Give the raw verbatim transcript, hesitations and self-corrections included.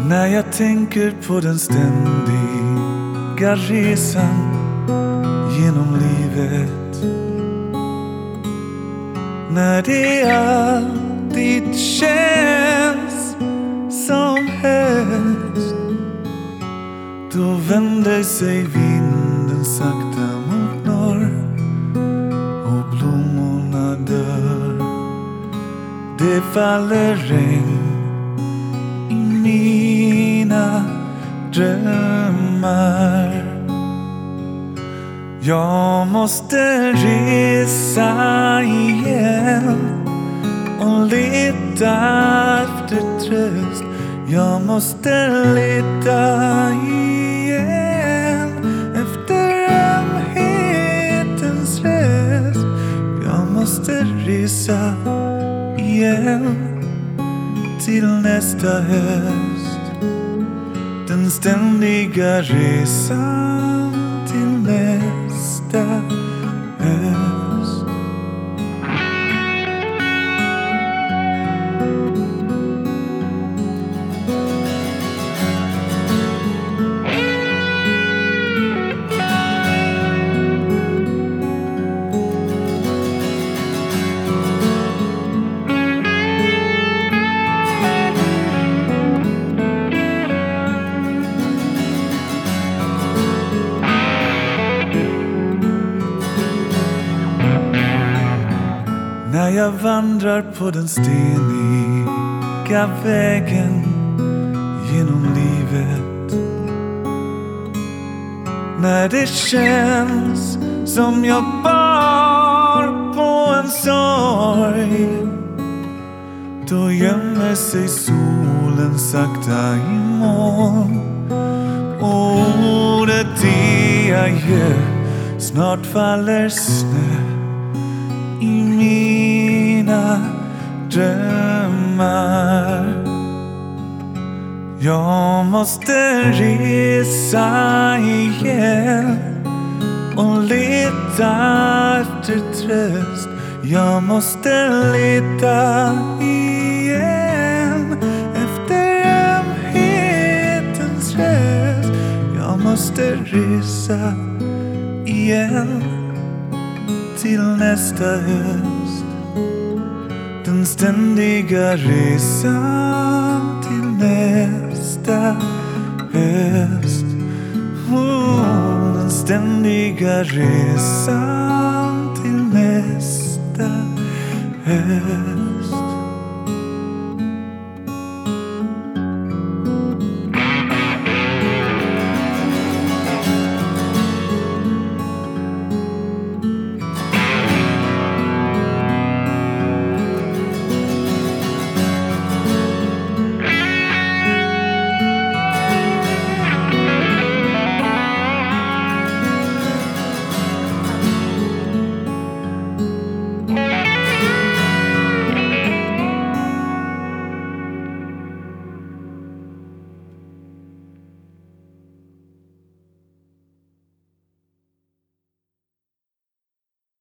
När jag tänker på den ständiga resan genom livet, när det alltid känns som höst, då vänder sig vinden sakta mot norr och blommorna dör. Det faller regn i mina drömmar. Jag måste resa igen och leta efter tröst. Jag måste leta igen efter ömhetens röst. Jag måste resa igen till nästa höst. Den ständiga resan till nästa höst. När jag vandrar på den steniga vägen genom livet, när det känns som jag bar på en sorg, då gömmer sig solen sakta i moln och ordet är adjö. Snart faller snö i mina drömmar. Jag måste resa igen och leta efter tröst. Jag måste leta igen efter ömhetens röst. Jag måste resa igen till nästa höst. Den ständiga resan till nästa höst. Oh, den ständiga resan till nästa höst.